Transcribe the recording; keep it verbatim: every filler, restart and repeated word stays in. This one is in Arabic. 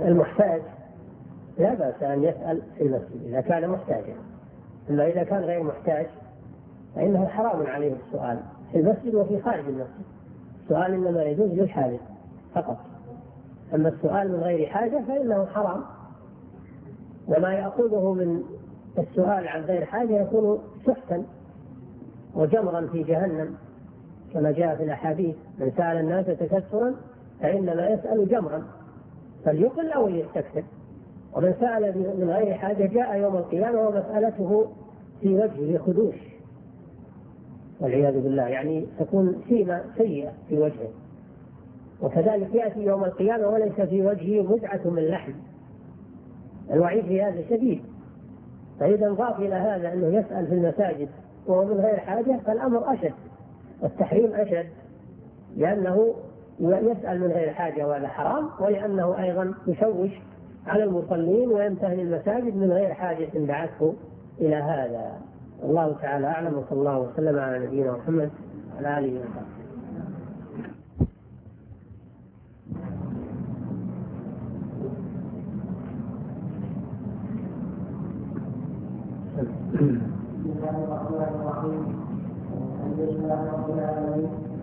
المحتاج لا بأس أن يسأل في المسجد إذا كان محتاجا، أما إذا كان غير محتاج فإنه حرام عليه السؤال في المسجد وفي خارج المسجد. السؤال إنما يجوز للحاجة فقط، أما السؤال من غير حاجة فإنه حرام، وما يأخذه من السؤال عن غير حاجة يكون سحتا وجمرا في جهنم، كما جاء في الأحاديث: من سأل الناس تكثرا فإنما يسأل جمرا فليقل أو ليستكثر. ومن سأل من غير حاجة جاء يوم القيامة ومسألته في وجهه خدوش والعياذ بالله، يعني تكون سيمة سيئة في وجهه. وكذلك يأتي يوم القيامة وليس في وجهه مزعة من لحم، الوعيد في هذا شديد. فإذا انضاف إلى هذا أنه يسأل في المساجد وهو من غير حاجة فالأمر أشد، والتحريم أشد، لأنه يسأل من غير حاجة وهذا حرام، ولأنه أيضا يشوش على المصلين ويمتهن المساجد من غير حاجة دعته إلى هذا. الله تعالى أعلم، وصلى الله وسلم على نبينا محمد وعلى آله وصحبه. بسم الله الرحمن الرحيم. الحمد لله رب العالمين.